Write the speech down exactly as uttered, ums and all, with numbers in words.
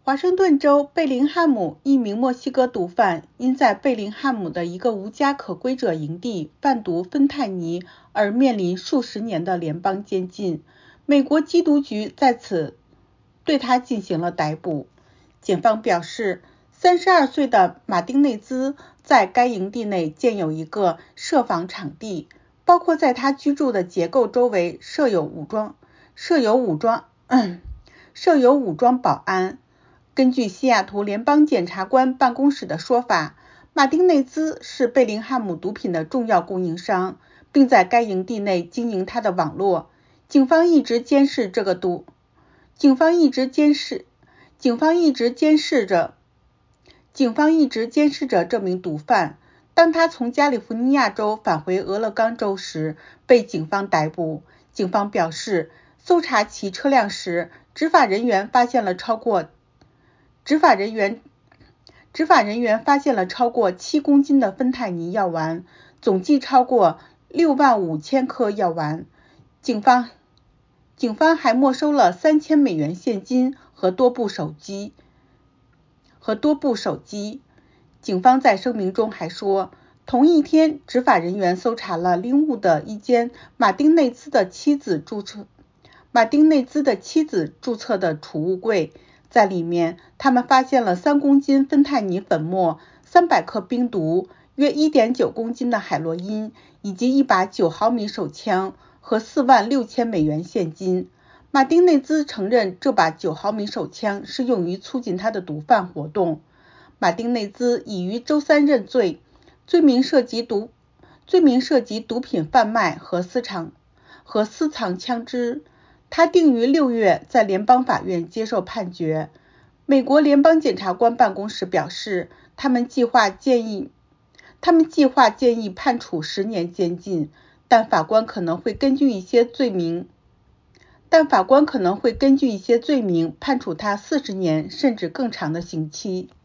华盛顿州贝林汉姆一名墨西哥毒贩因在贝林汉姆的一个无家可归者营地贩毒芬太尼而面临数十年的联邦监禁。美国缉毒局在此对他进行了逮捕。检方表示，三十二岁的马丁内兹在该营地内建有一个设防场地，包括在他居住的结构周围设有武装设有武装、嗯、设有武装保安。根据西雅图联邦检察官办公室的说法，马丁内兹是贝林汉姆毒品的重要供应商，并在该营地内经营他的网络。警方一直监视这个毒，警方一直监视，警方一直监视着，警方一直监视着这名毒贩。当他从加利福尼亚州返回俄勒冈州时，被警方逮捕。警方表示，搜查其车辆时，执法人员发现了超过执法人员执法人员发现了超过七公斤的芬太尼药丸，总计超过六万五千颗药丸。警方警方还没收了三千美元现金和多部手机和多部手机。警方在声明中还说，同一天，执法人员搜查了林伍的一间马丁内兹的妻子注册马丁内兹的妻子注册的储物柜。在里面，他们发现了三公斤芬太尼粉末、三百克冰毒、约 一点九公斤的海洛因，以及一把九毫米手枪和四万六千美元现金。马丁内兹承认这把九毫米手枪是用于促进他的毒贩活动。马丁内兹已于周三认罪，罪名涉及毒罪名涉及毒品贩卖和私藏和私藏枪支。他定于六月在联邦法院接受判决。美国联邦检察官办公室表示，他们计划建议他们计划建议判处十年监禁，但法官可能会根据一些罪名但法官可能会根据一些罪名判处他四十年甚至更长的刑期。